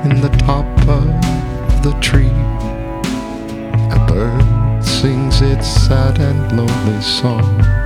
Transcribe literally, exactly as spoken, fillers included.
in the top of the tree, a bird sings its sad and lonely song.